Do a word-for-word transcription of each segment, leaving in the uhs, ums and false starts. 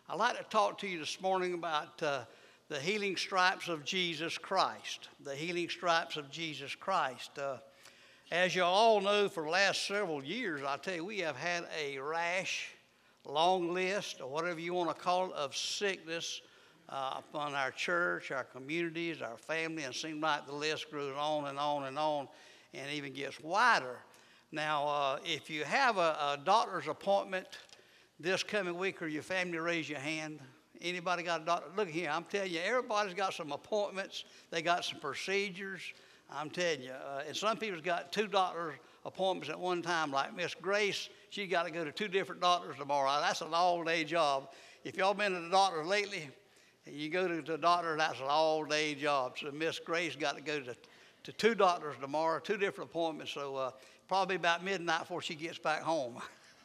I'd like to talk to you this morning about uh, the healing stripes of Jesus Christ. The healing stripes of Jesus Christ. Uh, as you all know, for the last several years, I tell you, we have had a rash, long list, or whatever you want to call it, of sickness uh, upon our church, our communities, our family, and it seems like the list grows on and on and on and even gets wider. Now, uh, if you have a, a doctor's appointment this coming week, or your family, raise your hand. Anybody got a doctor? Look here, I'm telling you, everybody's got some appointments. They got some procedures. I'm telling you, uh, and some people's got two doctor's appointments at one time. Like Miss Grace, she got to go to two different doctors tomorrow. That's an all-day job. If y'all been to the doctor lately, and you go to the doctor, that's an all-day job. So Miss Grace got to go to, to two doctors tomorrow, two different appointments. So uh, probably about midnight before she gets back home.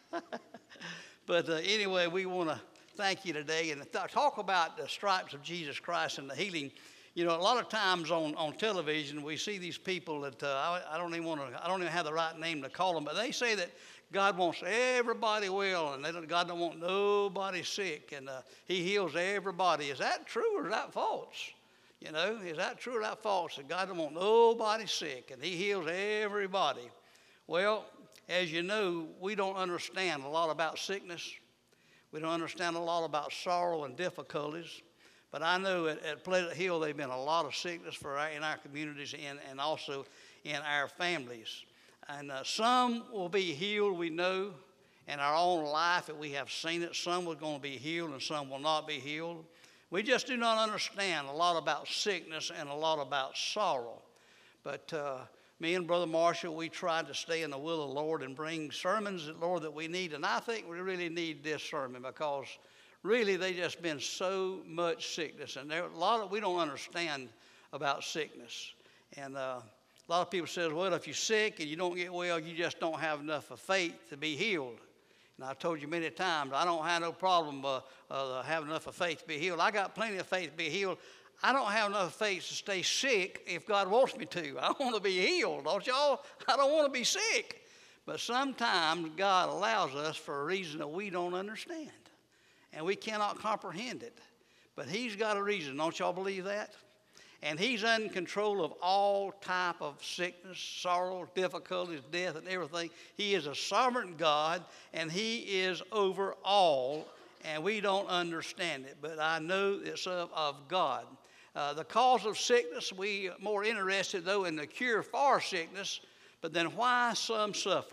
But uh, anyway, we want to thank you today and th- talk about the stripes of Jesus Christ and the healing. You know, a lot of times on, on television, we see these people that uh, I, I don't even want to, I don't even have the right name to call them, but they say that God wants everybody well, and they don't, God don't want nobody sick, and uh, He heals everybody. Is that true or is that false? You know, is that true or that false? That God don't want nobody sick, and He heals everybody. Well, as you know, we don't understand a lot about sickness. We don't understand a lot about sorrow and difficulties. But I know at, at Pleasant Hill, there's been a lot of sickness for our, in our communities and, and also in our families. And uh, some will be healed, we know, in our own life, that we have seen it. Some are going to be healed and some will not be healed. We just do not understand a lot about sickness and a lot about sorrow. But uh, me and Brother Marshall, we tried to stay in the will of the Lord and bring sermons, Lord, that we need. And I think we really need this sermon because really they just been so much sickness. And there a lot of, we don't understand about sickness. And uh, a lot of people say, well, if you're sick and you don't get well, you just don't have enough of faith to be healed. And I've told you many times, I don't have no problem uh, uh, having enough of faith to be healed. I got plenty of faith to be healed. I don't have enough faith to stay sick if God wants me to. I want to be healed, don't y'all? I don't want to be sick. But sometimes God allows us for a reason that we don't understand. And we cannot comprehend it. But He's got a reason, don't y'all believe that? And He's in control of all type of sickness, sorrow, difficulties, death, and everything. He is a sovereign God, and He is over all, and we don't understand it. But I know it's of, of God. Uh, the cause of sickness, we are more interested, though, in the cure for sickness, but then why some suffer.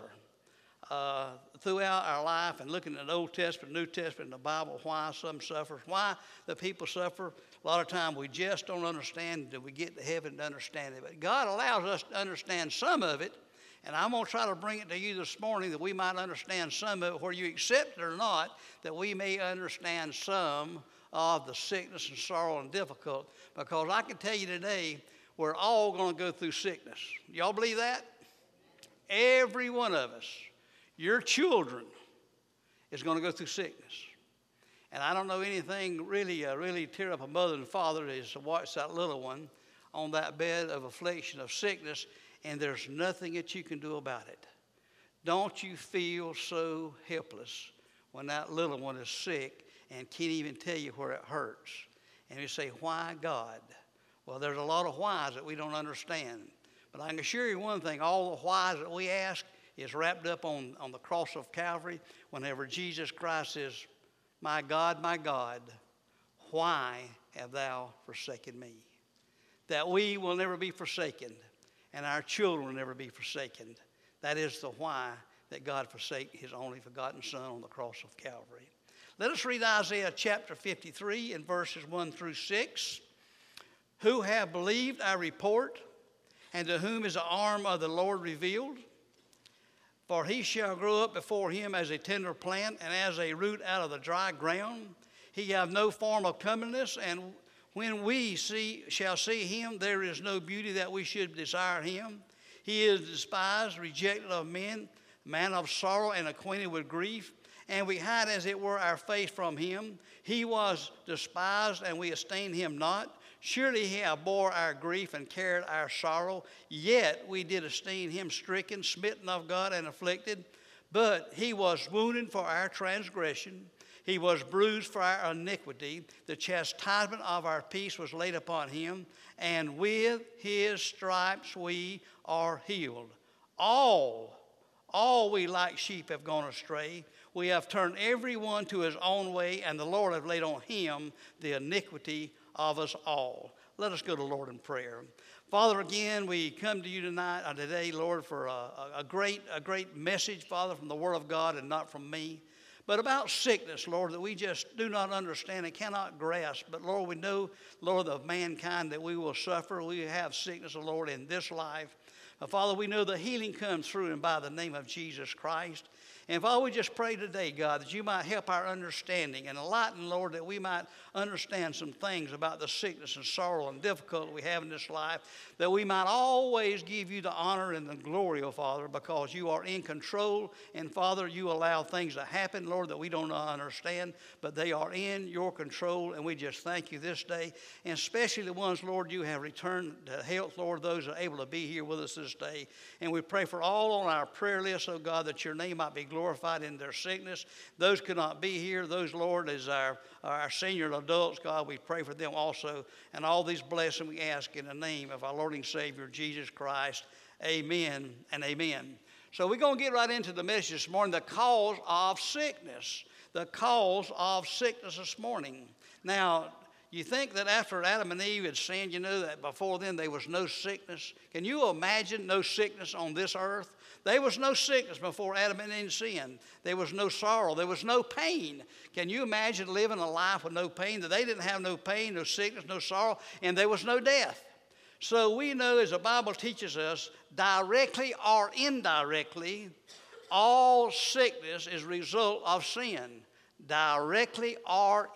Uh, throughout our life and looking at the Old Testament, New Testament, the Bible, why some suffer, why the people suffer. A lot of times we just don't understand until we get to heaven to understand it. But God allows us to understand some of it, and I'm going to try to bring it to you this morning that we might understand some of it, whether you accept it or not, that we may understand some of the sickness and sorrow and difficulty. Because I can tell you today, we're all going to go through sickness. Y'all believe that? Every one of us. Your children is going to go through sickness. And I don't know anything really, uh, really tear up a mother and father is to watch that little one on that bed of affliction, of sickness, and there's nothing that you can do about it. Don't you feel so helpless when that little one is sick and can't even tell you where it hurts? And you say, why God? Well, there's a lot of whys that we don't understand. But I can assure you one thing, all the whys that we ask is wrapped up on, on the cross of Calvary whenever Jesus Christ says, my God, my God, why have thou forsaken me? That we will never be forsaken and our children will never be forsaken. That is the why that God forsake His only begotten Son on the cross of Calvary. Let us read Isaiah chapter fifty-three in verses one through six. Who have believed our report, and to whom is the arm of the Lord revealed? For he shall grow up before him as a tender plant, and as a root out of the dry ground. He have no form of comeliness, and when we see shall see him, there is no beauty that we should desire him. He is despised, rejected of men, man of sorrow, and acquainted with grief. And we hide, as it were, our face from him. He was despised, and we esteemed him not. Surely he hath bore our grief and carried our sorrow. Yet we did esteem him stricken, smitten of God, and afflicted. But he was wounded for our transgression. He was bruised for our iniquity. The chastisement of our peace was laid upon him, and with his stripes we are healed. All, all we like sheep have gone astray. We have turned every one to his own way, and the Lord hath laid on him the iniquity of us all. Let us go to the Lord in prayer. Father, again, we come to you tonight, uh, today, Lord, for a, a, great, a great message, Father, from the Word of God and not from me. But about sickness, Lord, that we just do not understand and cannot grasp. But, Lord, we know, Lord, of mankind that we will suffer. We have sickness, Lord, in this life. Uh, Father, we know the healing comes through and by the name of Jesus Christ. And Father, we just pray today, God, that you might help our understanding and enlighten, Lord, that we might understand some things about the sickness and sorrow and difficulty we have in this life, that we might always give you the honor and the glory, oh Father, because you are in control. And Father, you allow things to happen, Lord, that we don't understand, but they are in your control. And we just thank you this day, and especially the ones, Lord, you have returned to health, Lord, those that are able to be here with us this day. And we pray for all on our prayer list, oh God, that your name might be glorified. glorified in their sickness. Those could not be here. Those, Lord, as our, our senior adults, God, we pray for them also. And all these blessings we ask in the name of our Lord and Savior, Jesus Christ. Amen and amen. So we're going to get right into the message this morning, the cause of sickness. The cause of sickness this morning. Now, you think that after Adam and Eve had sinned, you know that before then there was no sickness? Can you imagine no sickness on this earth? There was no sickness before Adam and Eve sinned. There was no sorrow. There was no pain. Can you imagine living a life with no pain? That they didn't have no pain, no sickness, no sorrow, and there was no death. So we know, as the Bible teaches us, directly or indirectly, all sickness is a result of sin. Directly or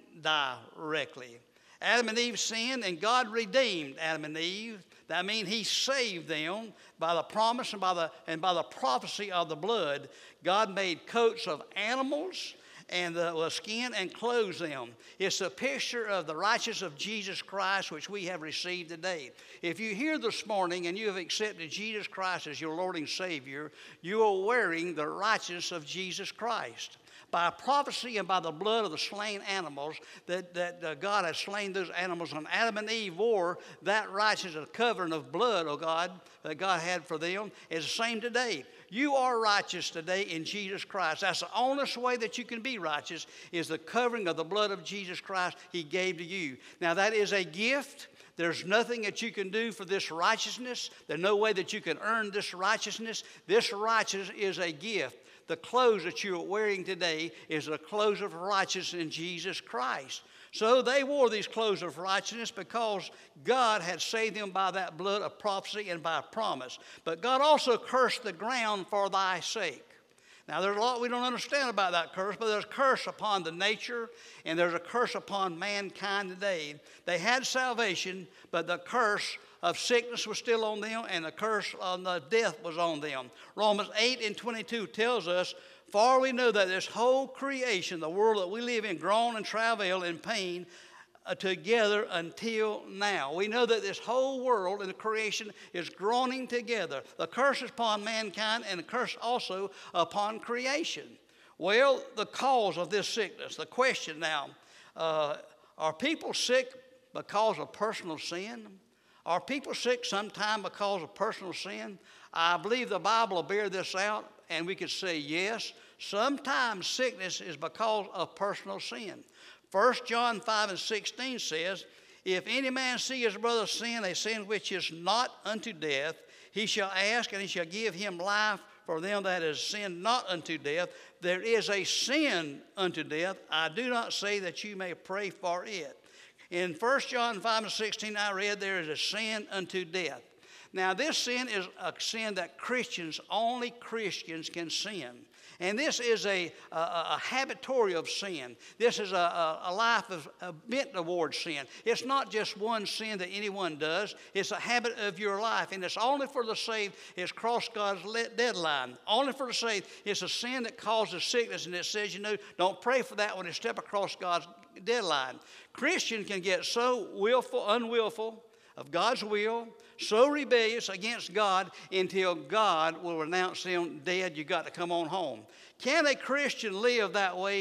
indirectly. Adam and Eve sinned, and God redeemed Adam and Eve. That means he saved them by the promise and by the, and by the prophecy of the blood. God made coats of animals and the, the skin and clothes them. It's a picture of the righteousness of Jesus Christ, which we have received today. If you're here this morning and you have accepted Jesus Christ as your Lord and Savior, you are wearing the righteousness of Jesus Christ. By prophecy and by the blood of the slain animals, that, that uh, God has slain those animals, and Adam and Eve wore that righteousness, a covering of blood, oh God, that God had for them. It's the same today. You are righteous today in Jesus Christ. That's the only way that you can be righteous, is the covering of the blood of Jesus Christ he gave to you. Now that is a gift. There's nothing that you can do for this righteousness. There's no way that you can earn this righteousness. This righteousness is a gift. The clothes that you're wearing today is the clothes of righteousness in Jesus Christ. So they wore these clothes of righteousness because God had saved them by that blood of prophecy and by promise. But God also cursed the ground for thy sake. Now, there's a lot we don't understand about that curse, but there's a curse upon the nature, and there's a curse upon mankind today. They had salvation, but the curse of sickness was still on them, and the curse of the death was on them. Romans eight and twenty-two tells us, for we know that this whole creation, the world that we live in, groan and travail in pain uh, together until now. We know that this whole world and the creation is groaning together. The curse is upon mankind, and the curse also upon creation. Well, the cause of this sickness, the question now, uh, are people sick because of personal sin? Are people sick sometime because of personal sin? I believe the Bible will bear this out, and we could say yes. Sometimes sickness is because of personal sin. First John five and sixteen says, if any man see his brother sin, a sin which is not unto death, he shall ask, and he shall give him life for them that has sinned not unto death. There is a sin unto death. I do not say that you may pray for it. In First John five and sixteen, I read, there is a sin unto death. Now, this sin is a sin that Christians, only Christians can sin. And this is a, a, a habitory of sin. This is a, a, a life of, of bent towards sin. It's not just one sin that anyone does. It's a habit of your life. And it's only for the saved. It's crossed God's deadline. Only for the saved. It's a sin that causes sickness. And it says, you know, don't pray for that when you step across God's deadline. Christians can get so willful, unwillful of God's will, so rebellious against God until God will renounce them dead. You got to come on home. Can a Christian live that way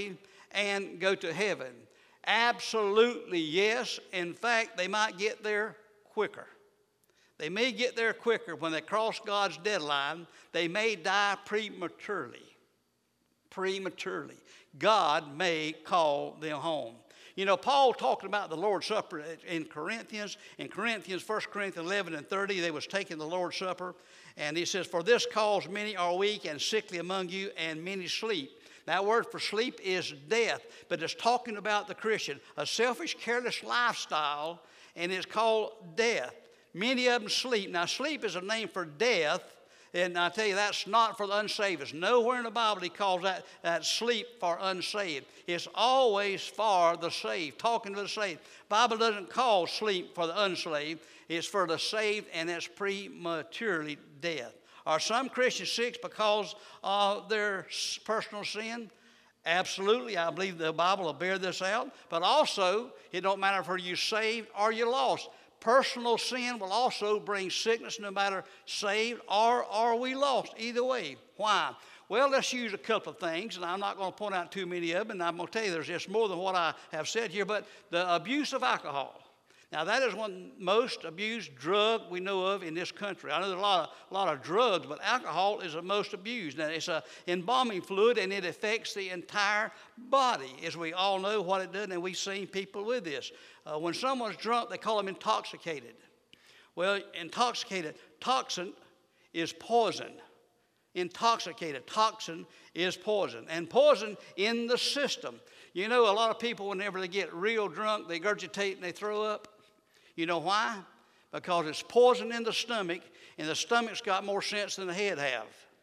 and go to heaven? Absolutely yes. In fact, they might get there quicker. They may get there quicker. When they cross God's deadline, they may die prematurely. Prematurely. God may call them home. You know, Paul talking about the Lord's Supper in Corinthians. In Corinthians, First Corinthians eleven and thirty, they was taking the Lord's Supper. And he says, for this cause many are weak and sickly among you, and many sleep. That word for sleep is death, but it's talking about the Christian. A selfish, careless lifestyle, and it's called death. Many of them sleep. Now, sleep is a name for death. And I tell you, that's not for the unsaved. It's nowhere in the Bible he calls that, that sleep for unsaved. It's always for the saved, talking to the saved. The Bible doesn't call sleep for the unsaved. It's for the saved, and it's prematurely death. Are some Christians sick because of their personal sin? Absolutely. I believe the Bible will bear this out. But also, it don't matter if you're saved or you're lost. Personal sin will also bring sickness no matter saved or are we lost. Either way. Why? Well, let's use a couple of things, and I'm not going to point out too many of them, and I'm going to tell you there's just more than what I have said here, but the abuse of alcohol. Now, that is one of the most abused drug we know of in this country. I know there's a lot of, a lot of drugs, but alcohol is the most abused. Now, it's an embalming fluid, and it affects the entire body, as we all know what it does, and we've seen people with this. Uh, when someone's drunk, they call them intoxicated. Well, intoxicated, toxin is poison. Intoxicated, toxin is poison. And poison in the system. You know, a lot of people, whenever they get real drunk, they regurgitate and they throw up. You know why? Because it's poison in the stomach, and the stomach's got more sense than the head have.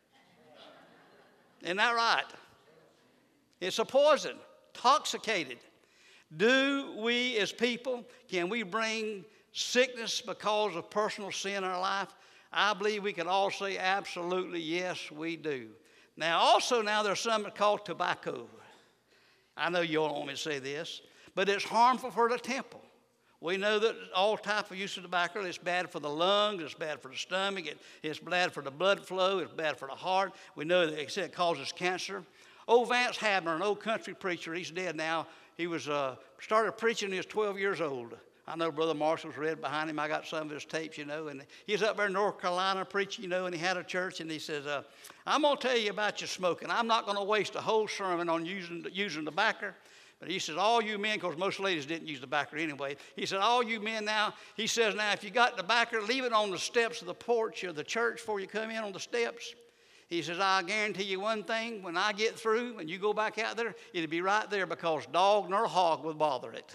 Isn't that right? It's a poison, intoxicated. Do we as people, can we bring sickness because of personal sin in our life? I believe we can all say absolutely yes, we do. Now, also now there's something called tobacco. I know you don't want me to say this, but it's harmful for the temple. We know that all type of use of tobacco, it's bad for the lungs, it's bad for the stomach, it, it's bad for the blood flow, it's bad for the heart. We know that it causes cancer. Old Vance Havner, an old country preacher, he's dead now. He was uh, started preaching when he was twelve years old. I know Brother Marshall's read behind him. I got some of his tapes, you know. And he was up there in North Carolina preaching, you know, and he had a church. And he says, uh, I'm going to tell you about your smoking. I'm not going to waste a whole sermon on using, using tobacco. But he says, all you men, because most ladies didn't use tobacco anyway. He said, all you men now, he says, now, if you got tobacco, leave it on the steps of the porch of the church before you come in on the steps. He says, I guarantee you one thing, when I get through and you go back out there, it'll be right there because dog nor hog would bother it.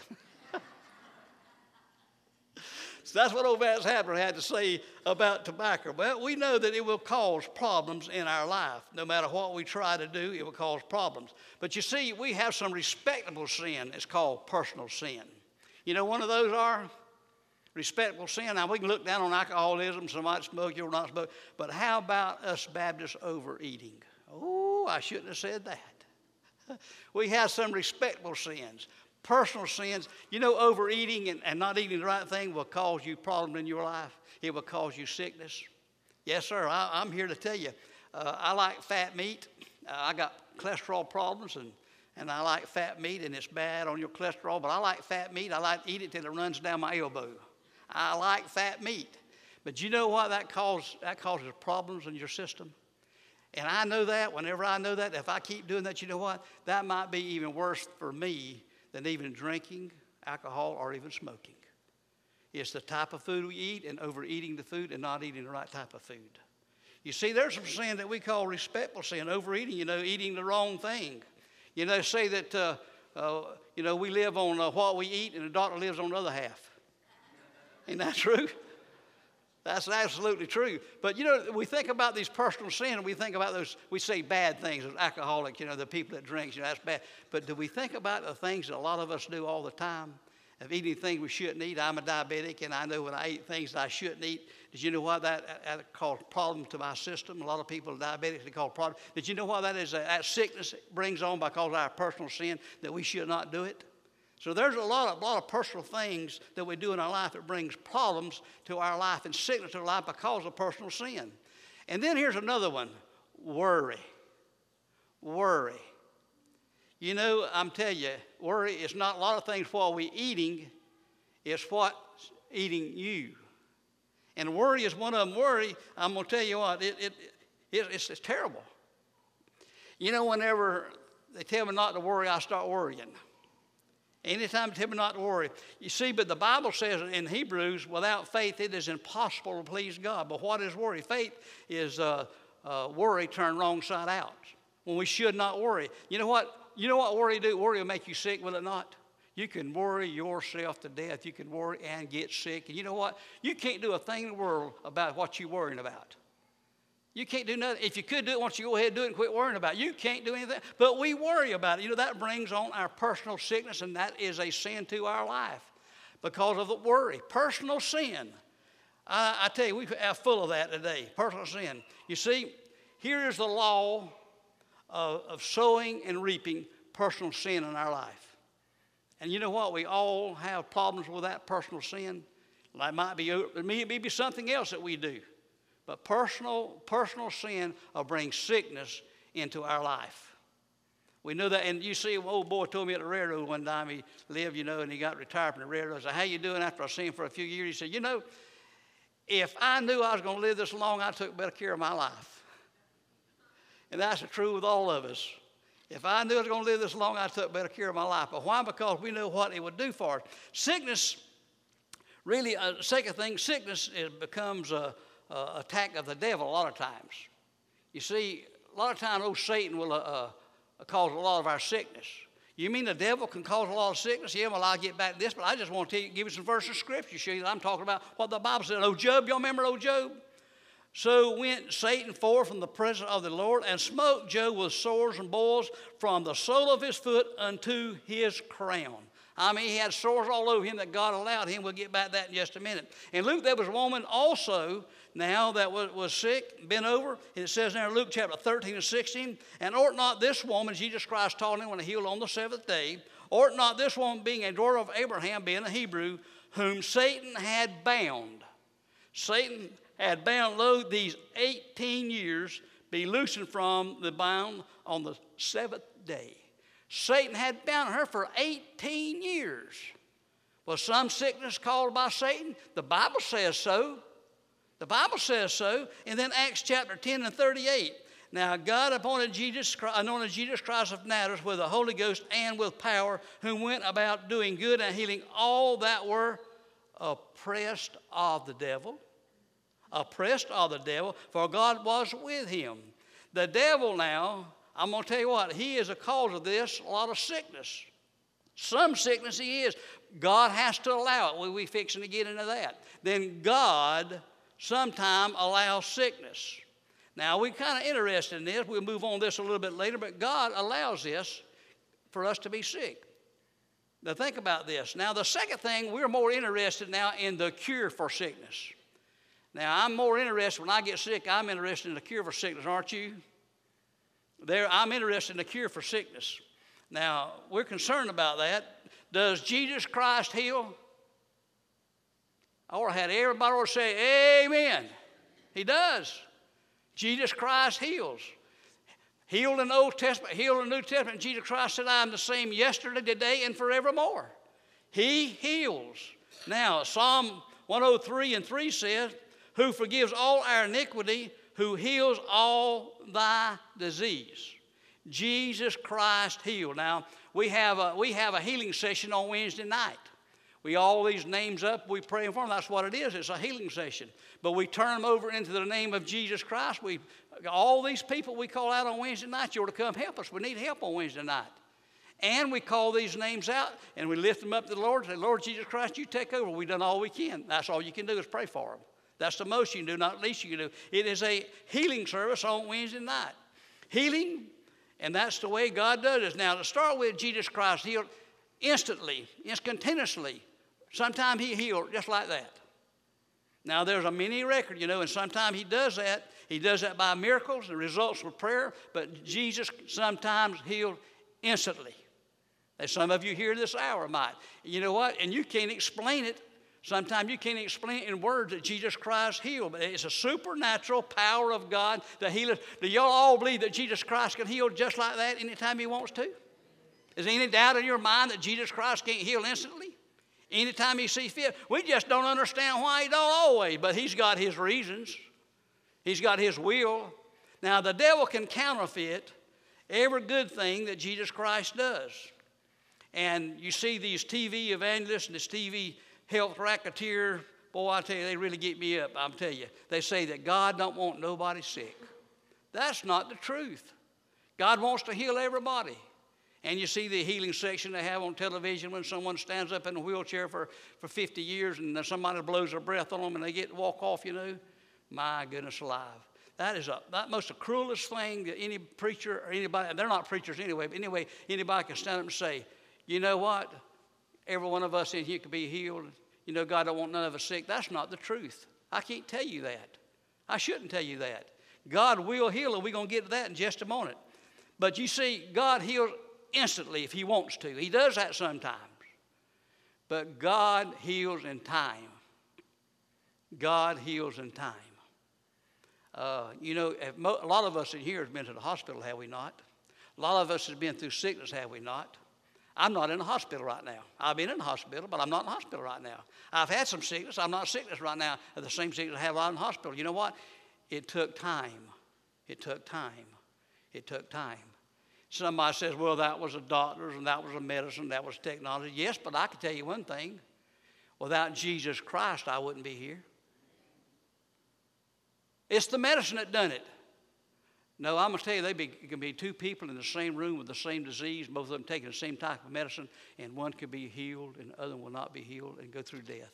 So that's what old Vance Havner had to say about tobacco. Well, we know that it will cause problems in our life. No matter what we try to do, it will cause problems. But you see, we have some respectable sin. It's called personal sin. You know, one of those are respectable sin. Now, we can look down on alcoholism, somebody smoke, you're not smoke. But how about us Baptists overeating? Oh, I shouldn't have said that. We have some respectable sins. Personal sins. You know, overeating and, and not eating the right thing will cause you problems in your life. It will cause you sickness. Yes, sir, I, I'm here to tell you. Uh, I like fat meat. Uh, I got cholesterol problems, and, and I like fat meat, and it's bad on your cholesterol. But I like fat meat. I like to eat it till it runs down my elbow. I like fat meat. But you know what? That, cause, that causes problems in your system. And I know that. Whenever I know that, if I keep doing that, you know what? That might be even worse for me than even drinking alcohol or even smoking. It's the type of food we eat and overeating the food and not eating the right type of food. You see, there's some sin that we call respectful sin, overeating, you know, eating the wrong thing. You know, say that, uh, uh, you know, we live on uh, what we eat and the doctor lives on the other half. Ain't that true? That's absolutely true. But, you know, we think about these personal sins, and we think about those, we say bad things, as alcoholic, you know, the people that drink, you know, that's bad. But do we think about the things that a lot of us do all the time? Of eating things we shouldn't eat. I'm a diabetic, and I know when I eat things that I shouldn't eat, did you know why that, that caused problems to my system? A lot of people are diabetics, they call problems. Did you know why that is? That sickness brings on because of our personal sin, that we should not do it? So there's a lot of, lot of personal things that we do in our life that brings problems to our life and sickness to our life because of personal sin. And then here's another one, worry. Worry. You know, I'm telling you, worry is not a lot of things while we're eating. It's what's eating you. And worry is one of them. Worry, I'm going to tell you what, it, it, it, it's, it's terrible. You know, whenever they tell me not to worry, I start worrying. Anytime they tell me not to worry. You see, but the Bible says in Hebrews, without faith it is impossible to please God. But what is worry? Faith is uh, uh, worry turned wrong side out. When we should not worry. You know what? You know what worry do? Worry will make you sick, will it not? You can worry yourself to death. You can worry and get sick. And you know what? You can't do a thing in the world about what you're worrying about. You can't do nothing. If you could do it, why don't you go ahead and do it and quit worrying about it? You can't do anything. But we worry about it. You know, that brings on our personal sickness, and that is a sin to our life because of the worry. Personal sin. I, I tell you, we are full of that today. Personal sin. You see, here is the law Of, of sowing and reaping personal sin in our life. And you know what? We all have problems with that personal sin. It might be, it may be something else that we do. But personal, personal sin will bring sickness into our life. We know that. And you see, an old boy told me at the railroad one time, he lived, you know, and he got retired from the railroad. I said, how you doing after I seen him for a few years? He said, you know, if I knew I was going to live this long, I took better care of my life. And that's true with all of us. If I knew I was going to live this long, I took better care of my life. But why? Because we know what it would do for us. Sickness, really, uh, second thing, sickness is, becomes a, a attack of the devil a lot of times. You see, a lot of times, old Satan will uh, uh, cause a lot of our sickness. You mean the devil can cause a lot of sickness? Yeah, well, I'll get back to this, but I just want to tell you, give you some verses of Scripture, show you that I'm talking about what the Bible said. Oh, Job, y'all remember old Job? So went Satan forth from the presence of the Lord and smote Job with sores and boils from the sole of his foot unto his crown. I mean, he had sores all over him that God allowed him. We'll get back to that in just a minute. In Luke, there was a woman also now that was, was sick, bent over. And it says there in Luke chapter thirteen and sixteen, and ought not this woman, Jesus Christ taught him when he healed on the seventh day, ought not this woman, being a daughter of Abraham, being a Hebrew, whom Satan had bound. Satan had bound lo these eighteen years, be loosened from the bound on the seventh day. Satan had bound her for eighteen years. Was some sickness caused by Satan? The Bible says so. The Bible says so. And then Acts chapter ten and thirty-eight. Now God appointed Jesus, anointed Jesus Christ of Nazareth with the Holy Ghost and with power, who went about doing good and healing all that were oppressed of the devil. Oppressed of the devil, for God was with him. The devil now, I'm going to tell you what, he is a cause of this, a lot of sickness. Some sickness he is. God has to allow it. We'll be fixing to get into that. Then God sometime allows sickness. Now, we're kind of interested in this. We'll move on this a little bit later, but God allows this for us to be sick. Now, think about this. Now, the second thing, we're more interested now in the cure for sickness. Now, I'm more interested, when I get sick, I'm interested in the cure for sickness, aren't you? There, I'm interested in the cure for sickness. Now, we're concerned about that. Does Jesus Christ heal? I ought to have everybody ought to say, amen. He does. Jesus Christ heals. Healed in the Old Testament, healed in the New Testament. Jesus Christ said, I am the same yesterday, today, and forevermore. He heals. Now, Psalm one oh three and three says, who forgives all our iniquity, who heals all thy disease. Jesus Christ healed. Now, we have a, we have a healing session on Wednesday night. We all these names up, we pray for them. That's what it is. It's a healing session. But we turn them over into the name of Jesus Christ. We, all these people we call out on Wednesday night, you ought to come help us. We need help on Wednesday night. And we call these names out, and we lift them up to the Lord and say, Lord Jesus Christ, you take over. We've done all we can. That's all you can do is pray for them. That's the most you can do, not the least you can do. It is a healing service on Wednesday night. Healing, and that's the way God does it. Now, to start with, Jesus Christ healed instantly, instantaneously. Sometimes he healed just like that. Now, there's a mini record, you know, and sometimes he does that. He does that by miracles and results with prayer, but Jesus sometimes healed instantly. As some of you here this hour might. You know what? And you can't explain it. Sometimes you can't explain it in words that Jesus Christ healed, but it's a supernatural power of God that heals. Do y'all all believe that Jesus Christ can heal just like that anytime he wants to? Is there any doubt in your mind that Jesus Christ can't heal instantly? Anytime he sees fit? We just don't understand why he don't always, but he's got his reasons. He's got his will. Now, the devil can counterfeit every good thing that Jesus Christ does. And you see these T V evangelists and this T V health racketeer, boy, I tell you, they really get me up, I'm telling you. They say that God don't want nobody sick. That's not the truth. God wants to heal everybody. And you see the healing section they have on television when someone stands up in a wheelchair for, for fifty years and somebody blows their breath on them and they get to walk off, you know. My goodness alive. That is a, that most the cruelest thing that any preacher or anybody, and they're not preachers anyway, but anyway, anybody can stand up and say, you know what? Every one of us in here can be healed. You know, God don't want none of us sick. That's not the truth. I can't tell you that. I shouldn't tell you that. God will heal, and we're going to get to that in just a moment. But you see, God heals instantly if he wants to. He does that sometimes. But God heals in time. God heals in time. Uh, you know, a lot of us in here have been to the hospital, have we not? A lot of us have been through sickness, have we not? I'm not in the hospital right now. I've been in the hospital, but I'm not in the hospital right now. I've had some sickness. I'm not sickness right now. The same sickness I have out in the hospital. You know what? It took time. It took time. It took time. Somebody says, well, that was the doctors and that was the medicine, that was technology. Yes, but I can tell you one thing. Without Jesus Christ, I wouldn't be here. It's the medicine that done it. No, I'm going to tell you, they be, it can be two people in the same room with the same disease, both of them taking the same type of medicine, and one could be healed and the other will not be healed and go through death.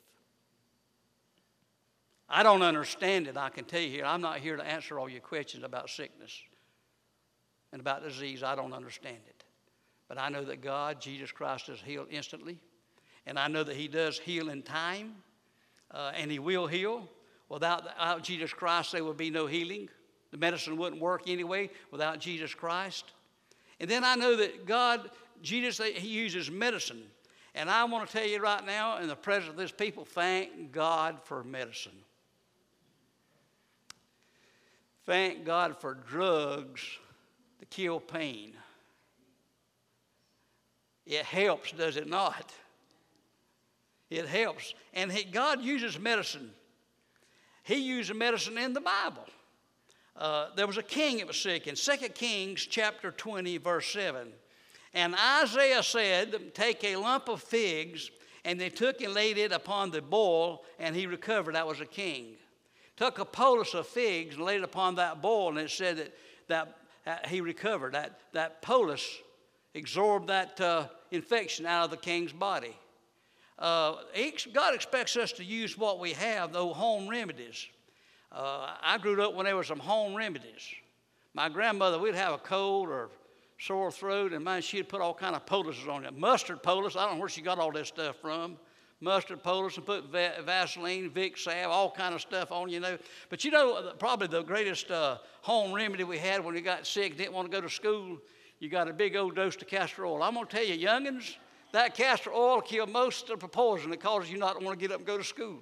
I don't understand it, I can tell you here. I'm not here to answer all your questions about sickness and about disease. I don't understand it. But I know that God, Jesus Christ, does heal instantly. And I know that he does heal in time, uh, and he will heal. Without, without Jesus Christ, there would be no healing. The medicine wouldn't work anyway without Jesus Christ. And then I know that God, Jesus, he uses medicine. And I want to tell you right now, in the presence of this people, thank God for medicine. Thank God for drugs to kill pain. It helps, does it not? It helps. And he, God uses medicine. He used medicine in the Bible. Uh, there was a king that was sick in Second Kings chapter twenty, verse seven. And Isaiah said, take a lump of figs, and they took and laid it upon the boil, and he recovered. That was a king. Took a poultice of figs and laid it upon that boil, and it said that, that uh, he recovered. That, that poultice absorbed that uh, infection out of the king's body. Uh, God expects us to use what we have, those home remedies. Uh, I grew up when there were some home remedies. My grandmother, we'd have a cold or sore throat, and man, she'd put all kind of poultices on it. Mustard poultice, I don't know where she got all this stuff from. Mustard poultice, and put va- Vaseline, Vicks salve, all kind of stuff on, you know. But you know, probably the greatest uh, home remedy we had when we got sick, didn't want to go to school, you got a big old dose of castor oil. I'm going to tell you, youngins, that castor oil killed most of the poison that causes you not to want to get up and go to school.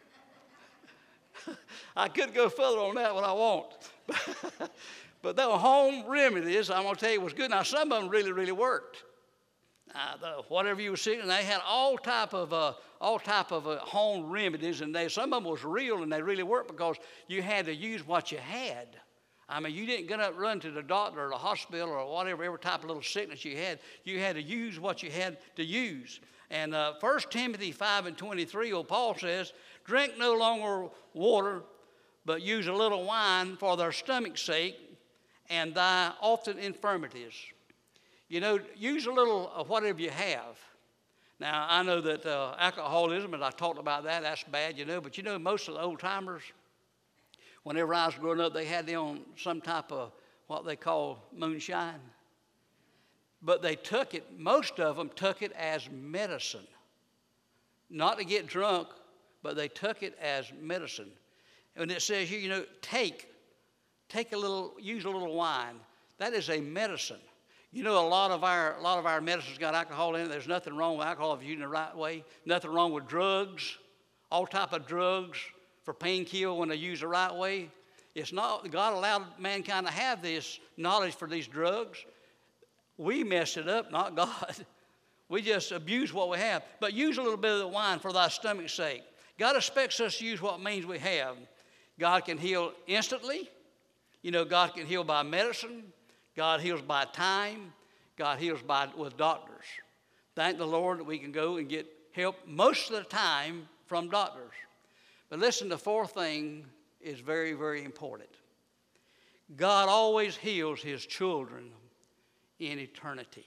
I could go further on that what I want. But the home remedies, I'm going to tell you, was good. Now, some of them really, really worked. Uh, the, whatever you were sick, and they had all type of uh, all type of uh, home remedies, and they, some of them was real, and they really worked because you had to use what you had. I mean, you didn't get up, run to the doctor or the hospital or whatever, every type of little sickness you had. You had to use what you had to use. And uh, First Timothy five and twenty-three, old Paul says, drink no longer water, but use a little wine for their stomach's sake and thy often infirmities. You know, use a little of whatever you have. Now, I know that uh, alcoholism, and I talked about that, that's bad, you know, but you know, most of the old timers, whenever I was growing up, they had them on some type of what they call moonshine. But they took it, most of them took it as medicine. Not to get drunk, but they took it as medicine. And it says here, you know, take, take a little, use a little wine. That is a medicine. You know, a lot of our, a lot of our medicine's got alcohol in it. There's nothing wrong with alcohol if you use it the right way. Nothing wrong with drugs, all type of drugs for painkiller when they use the right way. It's not, God allowed mankind to have this knowledge for these drugs. We messed it up, not God. We just abuse what we have. But use a little bit of the wine for thy stomach's sake. God expects us to use what means we have. God can heal instantly. You know, God can heal by medicine. God heals by time. God heals by with doctors. Thank the Lord that we can go and get help most of the time from doctors. But listen, the fourth thing is very, very important. God always heals his children in eternity.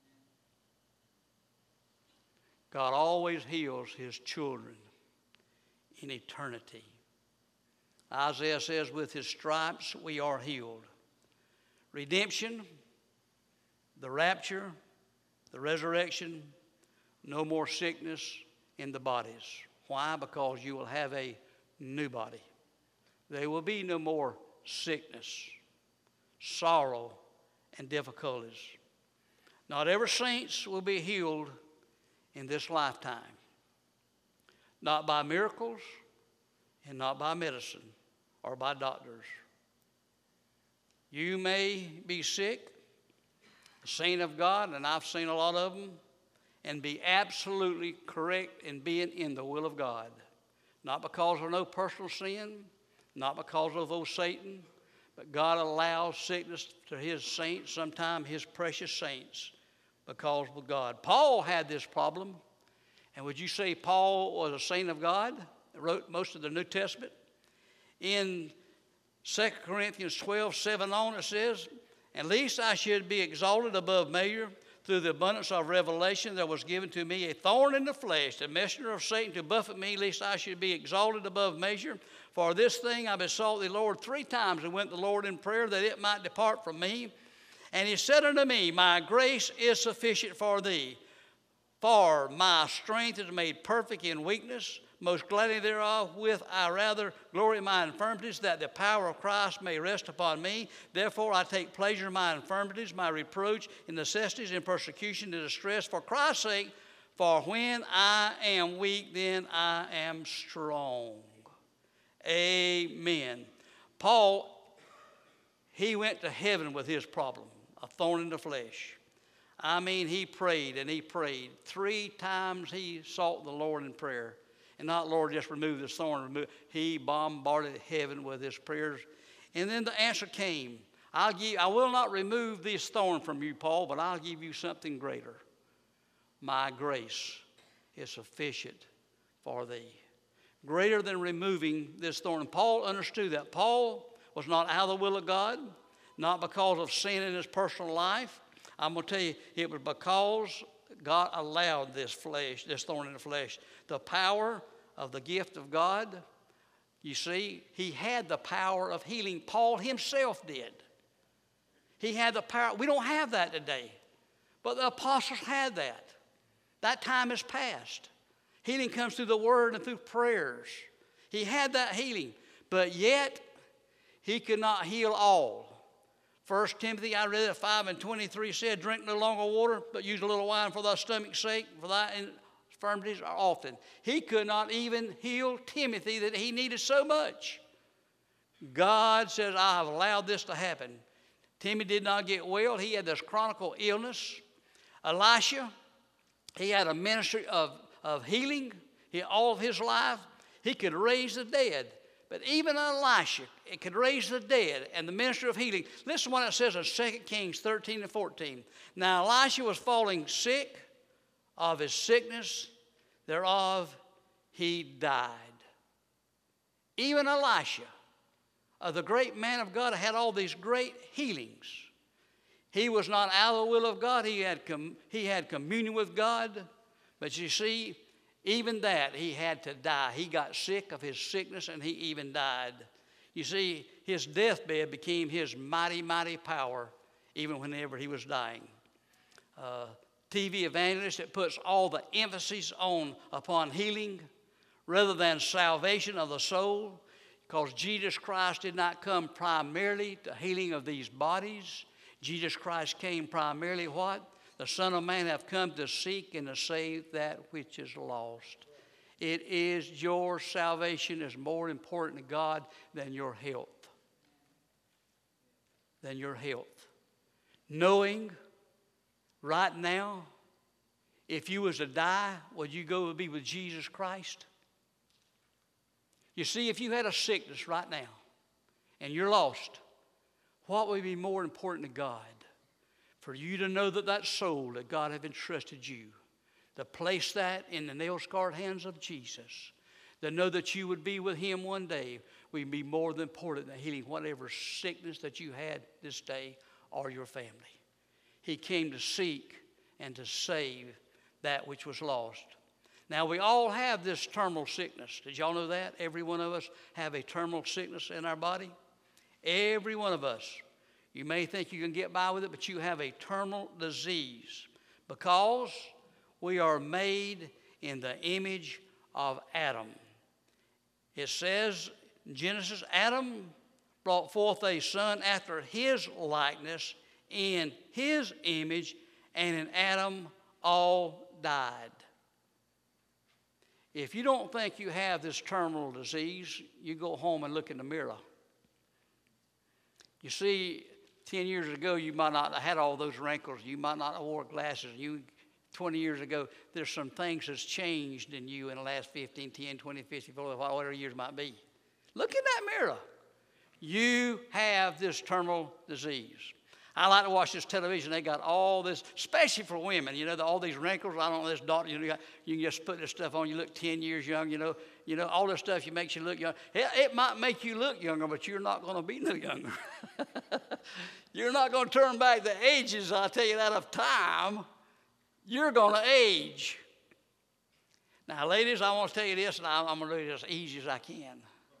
God always heals his children in eternity. Isaiah says, with his stripes we are healed. Redemption, the rapture, the resurrection, no more sickness in the bodies. Why? Because you will have a new body. There will be no more sickness, sorrow, and difficulties. Not every saint will be healed in this lifetime. Not by miracles and not by medicine or by doctors. You may be sick, a saint of God, and I've seen a lot of them, and be absolutely correct in being in the will of God. Not because of no personal sin, not because of old Satan, but God allows sickness to his saints, sometimes his precious saints, because of God. Paul had this problem. And would you say Paul was a saint of God? Wrote most of the New Testament. In Second Corinthians twelve, seven on, it says, at least I should be exalted above measure through the abundance of revelation that was given to me, a thorn in the flesh, a messenger of Satan to buffet me, lest I should be exalted above measure. For this thing I besought the Lord three times, and went to the Lord in prayer that it might depart from me. And he said unto me, my grace is sufficient for thee, for my strength is made perfect in weakness. Most gladly thereof with I rather glory in my infirmities, that the power of Christ may rest upon me. Therefore I take pleasure in my infirmities, my reproach, in necessities, in persecution, in distress, for Christ's sake. For when I am weak, then I am strong. Amen. Paul, he went to heaven with his problem, a thorn in the flesh. I mean, he prayed and he prayed. Three times he sought the Lord in prayer. And not, Lord, just remove this thorn. Remove. He bombarded heaven with his prayers. And then the answer came. I'll give, I will not remove this thorn from you, Paul, but I'll give you something greater. My grace is sufficient for thee. Greater than removing this thorn. And Paul understood that. Paul was not out of the will of God, not because of sin in his personal life. I'm going to tell you, it was because God allowed this flesh, this thorn in the flesh. The power of the gift of God, you see, he had the power of healing. Paul himself did. He had the power. We don't have that today. But the apostles had that. That time has passed. Healing comes through the word and through prayers. He had that healing. But yet, he could not heal all. First Timothy, I read it, five and twenty-three said, drink no longer water, but use a little wine for thy stomach's sake, for thy infirmities are often. He could not even heal Timothy that he needed so much. God says, I have allowed this to happen. Timothy did not get well. He had this chronic illness. Elisha, he had a ministry of, of healing he, all of his life. He could raise the dead. But even Elisha, it could raise the dead and the ministry of healing. Listen to what it says in Second Kings thirteen and fourteen. Now Elisha was falling sick of his sickness, thereof he died. Even Elisha, uh, the great man of God, had all these great healings. He was not out of the will of God. He had, com- he had communion with God. But you see, even that, he had to die. He got sick of his sickness, and he even died. You see, his deathbed became his mighty, mighty power, even whenever he was dying. Uh, T V evangelist that puts all the emphasis on upon healing rather than salvation of the soul, because Jesus Christ did not come primarily to healing of these bodies. Jesus Christ came primarily what? The Son of Man hath come to seek and to save that which is lost. It is your salvation is more important to God than your health. Than your health. Knowing right now, if you was to die, would you go to be with Jesus Christ? You see, if you had a sickness right now and you're lost, what would be more important to God? For you to know that that soul that God have entrusted you, to place that in the nail-scarred hands of Jesus, to know that you would be with him one day, would be more than important than healing whatever sickness that you had this day or your family. He came to seek and to save that which was lost. Now, we all have this terminal sickness. Did y'all know that? Every one of us have a terminal sickness in our body. Every one of us. You may think you can get by with it, but you have a terminal disease because we are made in the image of Adam. It says in Genesis, Adam brought forth a son after his likeness, in his image, and in Adam all died. If you don't think you have this terminal disease, you go home and look in the mirror. You see, ten years ago, you might not have had all those wrinkles. You might not have wore glasses. You, twenty years ago, there's some things that's changed in you in the last fifteen, ten, twenty, fifty-four, whatever years might be. Look in that mirror. You have this terminal disease. I like to watch this television. They got all this, especially for women. You know, the, all these wrinkles. I don't know this doctor. You know, you, got, you can just put this stuff on. You look ten years young. You know, you know all this stuff. You makes you look young. It, it might make you look younger, but you're not going to be no younger. You're not going to turn back the ages. I'll tell you that of time. You're going to age. Now, ladies, I want to tell you this, and I'm, I'm going to do it as easy as I can.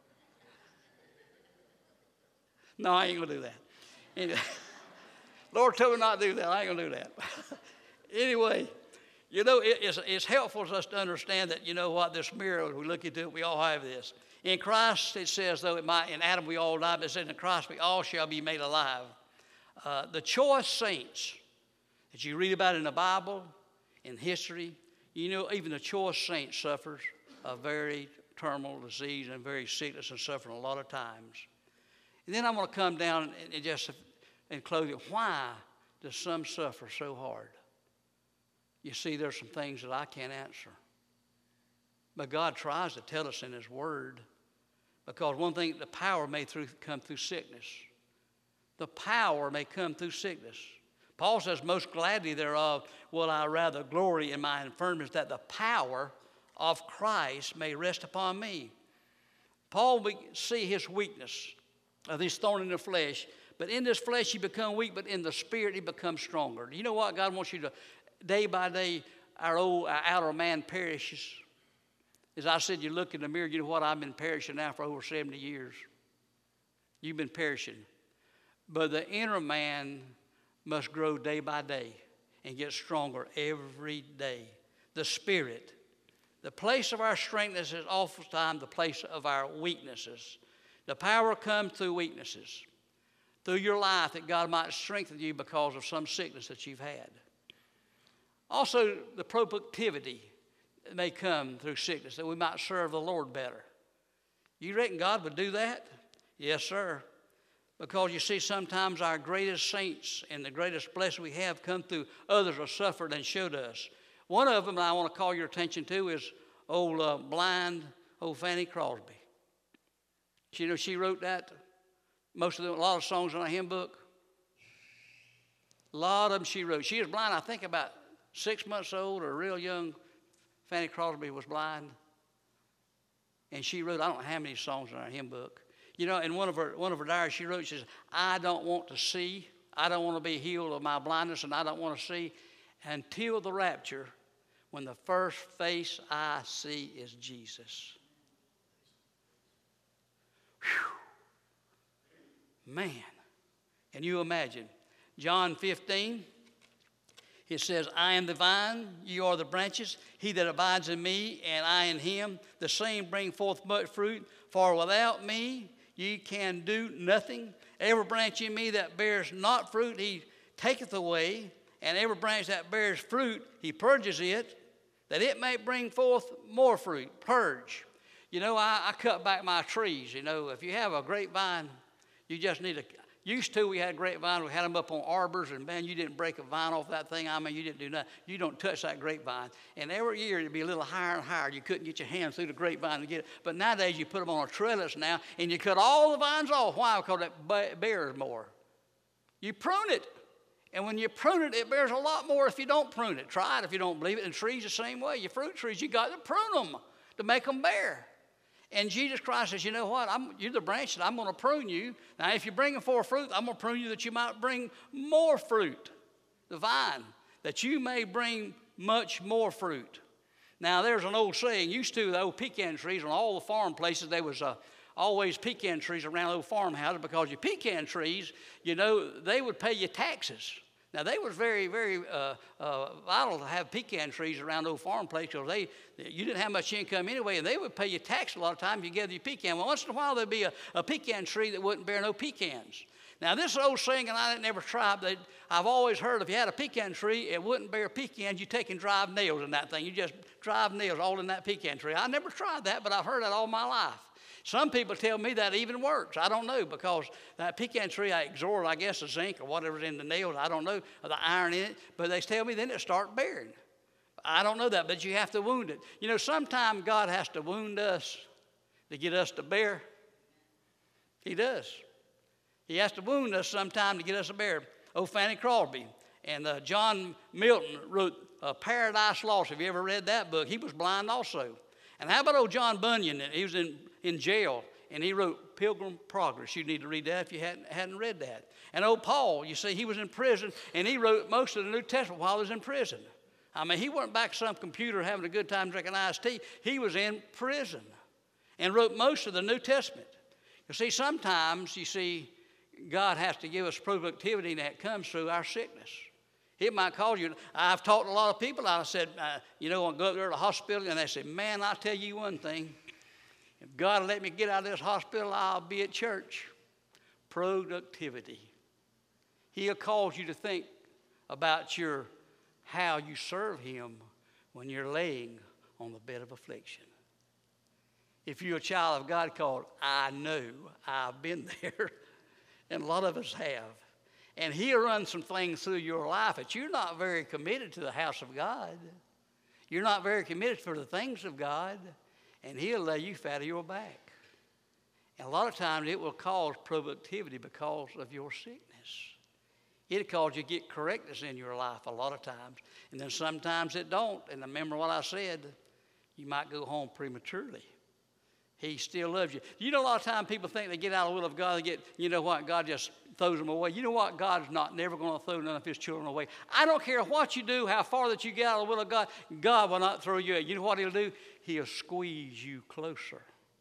No, I ain't going to do that. Anyway. Lord told me not to do that. I ain't going to do that. Anyway, you know, it, it's, it's helpful for us to understand that, you know what, this mirror, as we look into it, we all have this. In Christ, it says, though it might, in Adam we all died, but it says in Christ we all shall be made alive. Uh, the choice saints that you read about in the Bible, in history, you know, even the choice saint suffers a very terminal disease and very sickness and suffering a lot of times. And then I'm going to come down and, and just... and clothing. Why does some suffer so hard? You see, there's some things that I can't answer. But God tries to tell us in his word. Because one thing, the power may through, come through sickness. The power may come through sickness. Paul says, most gladly thereof will I rather glory in my infirmities, that the power of Christ may rest upon me. Paul will see his weakness of his thorn in the flesh. But in this flesh, you become weak, but in the spirit, he becomes stronger. You know what? God wants you to, day by day, our old our outer man perishes. As I said, you look in the mirror, you know what? I've been perishing now for over seventy years. You've been perishing. But the inner man must grow day by day and get stronger every day. The spirit. The place of our strength is oftentimes the place of our weaknesses. The power comes through weaknesses. Through your life, that God might strengthen you because of some sickness that you've had. Also, the productivity may come through sickness, that we might serve the Lord better. You reckon God would do that? Yes, sir. Because you see, sometimes our greatest saints and the greatest blessing we have come through others who suffered and showed us. One of them I want to call your attention to is old uh, blind old Fanny Crosby. You know, she wrote that. Most of them, a lot of songs in our hymn book. A lot of them she wrote. She was blind, I think, about six months old or real young. Fanny Crosby was blind. And she wrote, I don't know how many songs in our hymn book. You know, in one of her one of her diaries, she wrote, she says, I don't want to see. I don't want to be healed of my blindness, and I don't want to see until the rapture, when the first face I see is Jesus. Whew. Man, can you imagine? John fifteen, it says, I am the vine, you are the branches. He that abides in me, and I in him, the same bring forth much fruit. For without me, ye can do nothing. Every branch in me that bears not fruit, he taketh away. And every branch that bears fruit, he purges it, that it may bring forth more fruit. Purge. You know, I, I cut back my trees. You know, if you have a grapevine, you just need to Used to, we had grapevine. We had them up on arbors, and man, you didn't break a vine off that thing. I mean, you didn't do nothing. You don't touch that grapevine. And every year, it'd be a little higher and higher. You couldn't get your hands through the grapevine to get it. But nowadays, you put them on a trellis now, and you cut all the vines off. Why? Because it bears more. You prune it. And when you prune it, it bears a lot more if you don't prune it. Try it if you don't believe it. And trees the same way. Your fruit trees, you got to prune them to make them bear. And Jesus Christ says, you know what? I'm, you're the branch that I'm going to prune you. Now, if you're bringing forth fruit, I'm going to prune you that you might bring more fruit. The vine, that you may bring much more fruit. Now, there's an old saying. Used to, the old pecan trees on all the farm places, there was uh, always pecan trees around old farmhouses because your pecan trees, you know, they would pay you taxes. Now, they was very, very uh, uh, vital to have pecan trees around those farm places because they, you didn't have much income anyway, and they would pay you tax a lot of times if you gather your pecan. Well, once in a while, there'd be a, a pecan tree that wouldn't bear no pecans. Now, this old saying, and I didn't never try, but I've always heard if you had a pecan tree, it wouldn't bear pecans, you take and drive nails in that thing. You just drive nails all in that pecan tree. I never tried that, but I've heard that all my life. Some people tell me that even works. I don't know, because that pecan tree, I absorb, I guess, the zinc or whatever's in the nails. I don't know, or the iron in it. But they tell me then it starts bearing. I don't know that, but you have to wound it. You know, sometimes God has to wound us to get us to bear. He does. He has to wound us sometime to get us to bear. Oh, Fanny Crosby and uh, John Milton wrote uh, Paradise Lost. Have you ever read that book? He was blind also. And how about old John Bunyan? He was in, in jail, and he wrote Pilgrim Progress. You need to read that if you hadn't, hadn't read that. And old Paul, you see, he was in prison, and he wrote most of the New Testament while he was in prison. I mean, he wasn't back to some computer having a good time drinking iced tea. He was in prison and wrote most of the New Testament. You see, sometimes, you see, God has to give us productivity that comes through our sickness. It might cause you. I've talked to a lot of people. I said, uh, you know, I go up there to the hospital, and they said, man, I'll tell you one thing. If God will let me get out of this hospital, I'll be at church. Productivity. He'll cause you to think about your how you serve Him when you're laying on the bed of affliction. If you're a child of God called, I know, I've been there, and a lot of us have. And He'll run some things through your life that you're not very committed to the house of God. You're not very committed for the things of God, and He'll lay you fat of your back. And a lot of times it will cause productivity because of your sickness. It'll cause you to get correctness in your life a lot of times. And then sometimes it don't. And remember what I said, you might go home prematurely. He still loves you. You know, a lot of times people think they get out of the will of God, they get, you know what, God just throws them away. You know what, God's not never going to throw none of His children away. I don't care what you do, how far that you get out of the will of God, God will not throw you away. You know what He'll do? He'll squeeze you closer.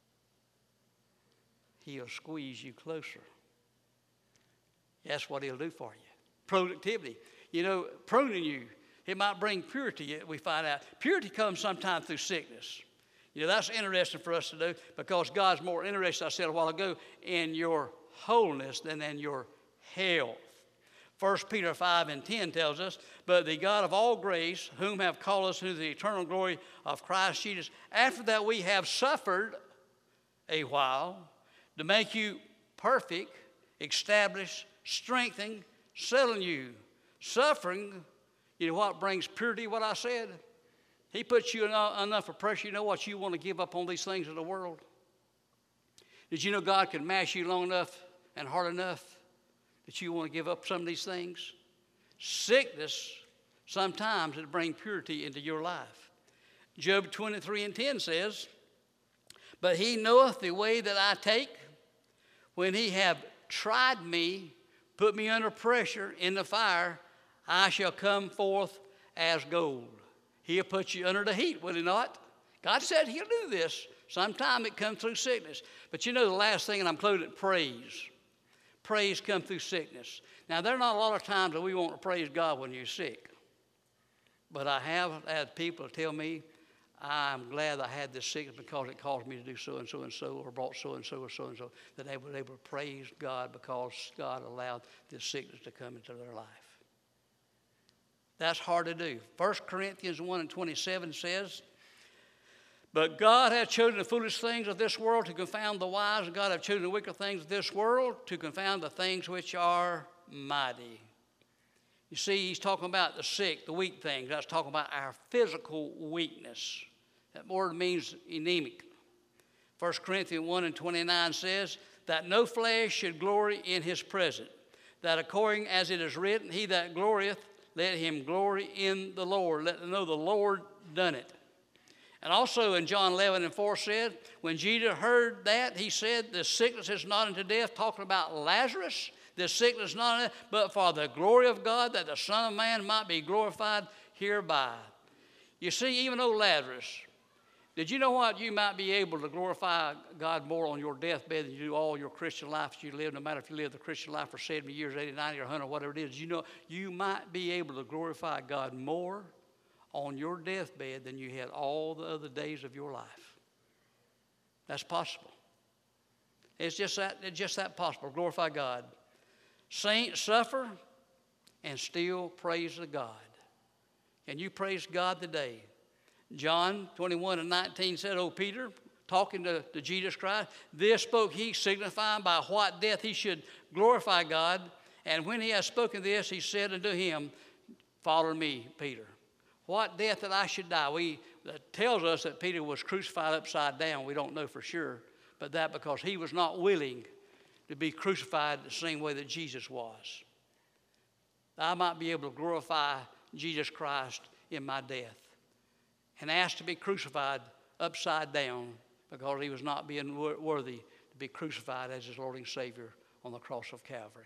He'll squeeze you closer. That's what He'll do for you. Productivity. You know, pruning you, it might bring purity, we find out. Purity comes sometimes through sickness. You know, that's interesting for us to do because God's more interested, I said a while ago, in your wholeness than in your health. First Peter five and ten tells us, but the God of all grace, whom have called us into the eternal glory of Christ Jesus, after that we have suffered a while, to make you perfect, establish, strengthen, settling you. Suffering, you know what brings purity, what I said? He puts you enough, enough of pressure, you know what, you want to give up on these things of the world. Did you know God can mash you long enough and hard enough that you want to give up some of these things? Sickness, sometimes it brings purity into your life. Job twenty-three and ten says, but He knoweth the way that I take. When He have tried me, put me under pressure in the fire, I shall come forth as gold. He'll put you under the heat, will He not? God said He'll do this. Sometime it comes through sickness. But you know the last thing, and I'm including praise. Praise comes through sickness. Now, there are not a lot of times that we want to praise God when you're sick. But I have had people tell me, I'm glad I had this sickness because it caused me to do so and so and so, or brought so and so or so and so, that they were able to praise God because God allowed this sickness to come into their life. That's hard to do. First Corinthians one and twenty-seven says, But God hath chosen the foolish things of this world to confound the wise, and God hath chosen the wicked things of this world to confound the things which are mighty. You see, he's talking about the sick, the weak things. That's talking about our physical weakness. That word means anemic. First Corinthians one and twenty-nine says, that no flesh should glory in his presence, that according as it is written, he that glorieth, let him glory in the Lord. Let them know the Lord done it. And also in John eleven and four said, when Jesus heard that, he said, the sickness is not unto death, talking about Lazarus. The sickness is not unto death, but for the glory of God, that the Son of Man might be glorified hereby. You see, even though Lazarus, did you know what? You might be able to glorify God more on your deathbed than you do all your Christian life that you live, no matter if you live the Christian life for seventy years, eighty, ninety, or one hundred, whatever it is. You know, you might be able to glorify God more on your deathbed than you had all the other days of your life. That's possible. It's just that, it's just that possible. Glorify God. Saints suffer and still praise the God. Can you praise God today? John twenty-one and nineteen said, O Peter, talking to, to Jesus Christ, this spoke he, signifying by what death he should glorify God. And when he had spoken this, he said unto him, follow me, Peter. What death that I should die? We, that tells us that Peter was crucified upside down. We don't know for sure, but that because he was not willing to be crucified the same way that Jesus was. I might be able to glorify Jesus Christ in my death and ask to be crucified upside down because he was not being worthy to be crucified as his Lord and Savior on the cross of Calvary.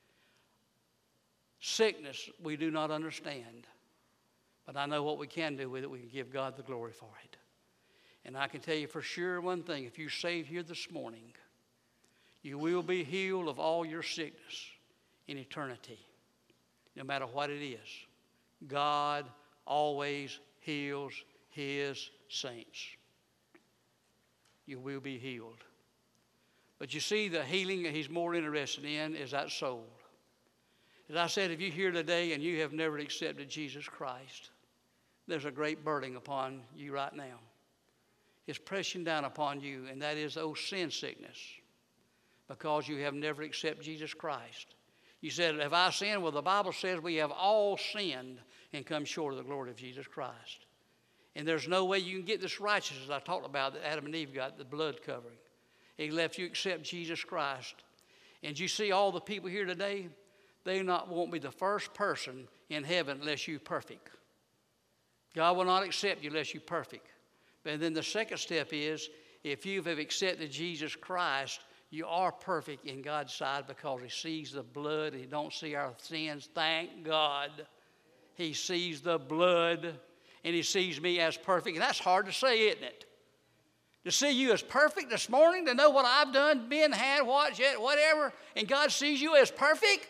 Sickness we do not understand, but I know what we can do with it. We can give God the glory for it. And I can tell you for sure one thing, if you're saved here this morning, you will be healed of all your sickness in eternity, no matter what it is. God always heals his saints. You will be healed. But you see, the healing that he's more interested in is that soul. As I said, if you're here today and you have never accepted Jesus Christ, there's a great burden upon you right now. It's pressing down upon you, and that is, oh, sin sickness, because you have never accepted Jesus Christ. You said, have I sinned? Well, the Bible says we have all sinned and come short of the glory of Jesus Christ. And there's no way you can get this righteousness I talked about that Adam and Eve got, the blood covering. Except you accept Jesus Christ. And you see all the people here today, they not won't be the first person in heaven unless you're perfect. God will not accept you unless you're perfect. But then the second step is, if you have accepted Jesus Christ, you are perfect in God's sight because he sees the blood. He don't see our sins. Thank God. He sees the blood, and he sees me as perfect. And that's hard to say, isn't it? To see you as perfect this morning, to know what I've done, been, had, what, yet, whatever, and God sees you as perfect.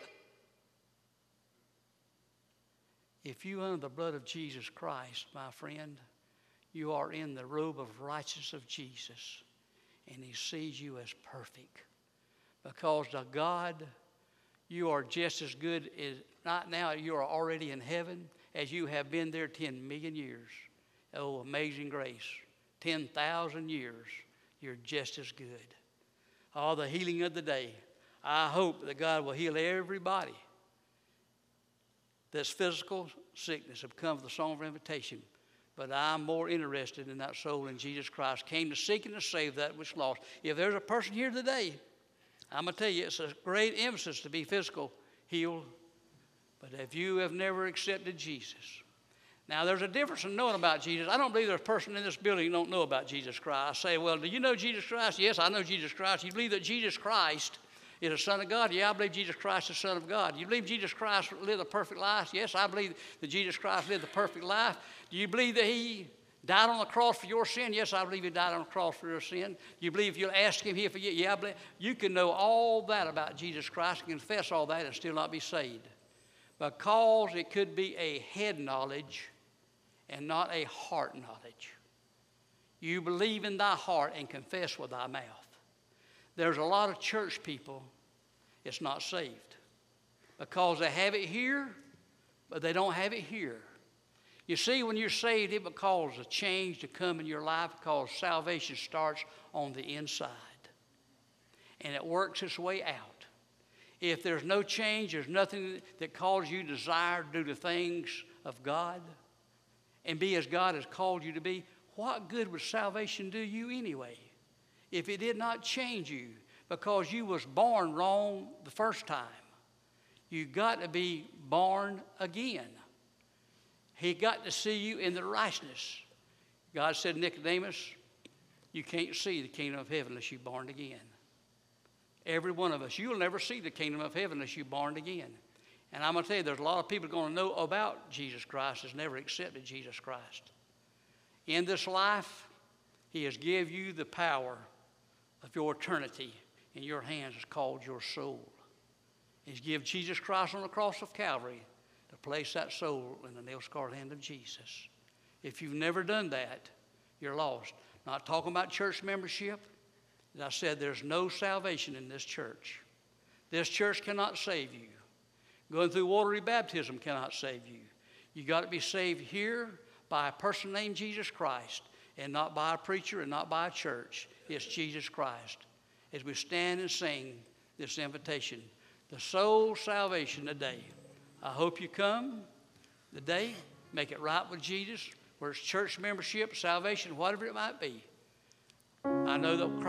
If you under the blood of Jesus Christ, my friend, you are in the robe of righteousness of Jesus, and he sees you as perfect. Because to God, you are just as good as, not now, you are already in heaven as you have been there ten million years. Oh, amazing grace. ten thousand years, you're just as good. Oh, the healing of the day. I hope that God will heal everybody that's physical sickness have come with the song of invitation. But I'm more interested in that soul in Jesus Christ. Came to seek and to save that which lost. If there's a person here today, I'm going to tell you, it's a great emphasis to be physical healed. But if you have never accepted Jesus, now there's a difference in knowing about Jesus. I don't believe there's a person in this building who don't know about Jesus Christ. I say, well, do you know Jesus Christ? Yes, I know Jesus Christ. You believe that Jesus Christ is the Son of God? Yeah, I believe Jesus Christ is the Son of God. You believe Jesus Christ lived a perfect life? Yes, I believe that Jesus Christ lived a perfect life. Do you believe that he died on the cross for your sin? Yes, I believe he died on the cross for your sin. Do you believe if you ask him, he'll forget? Yeah, I believe. You can know all that about Jesus Christ and confess all that and still not be saved. Because it could be a head knowledge and not a heart knowledge. You believe in thy heart and confess with thy mouth. There's a lot of church people that's not saved because they have it here, but they don't have it here. You see, when you're saved, it will cause a change to come in your life because salvation starts on the inside. And it works its way out. If there's no change, there's nothing that causes you desire to do the things of God and be as God has called you to be, what good would salvation do you anyway if it did not change you because you was born wrong the first time? You got to be born again. He got to see you in the righteousness. God said, Nicodemus, you can't see the kingdom of heaven unless you're born again. Every one of us, you'll never see the kingdom of heaven unless you're born again. And I'm going to tell you, there's a lot of people going to know about Jesus Christ that's never accepted Jesus Christ. In this life, he has given you the power of your eternity in your hands. It's called your soul. He's given Jesus Christ on the cross of Calvary to place that soul in the nail-scarred hand of Jesus. If you've never done that, you're lost. Not talking about church membership. As I said, there's no salvation in this church. This church cannot save you. Going through watery baptism cannot save you. You got to be saved here by a person named Jesus Christ, and not by a preacher and not by a church. It's Jesus Christ. As we stand and sing this invitation, the soul salvation today. I hope you come today, make it right with Jesus, whether it's church membership, salvation, whatever it might be. I know that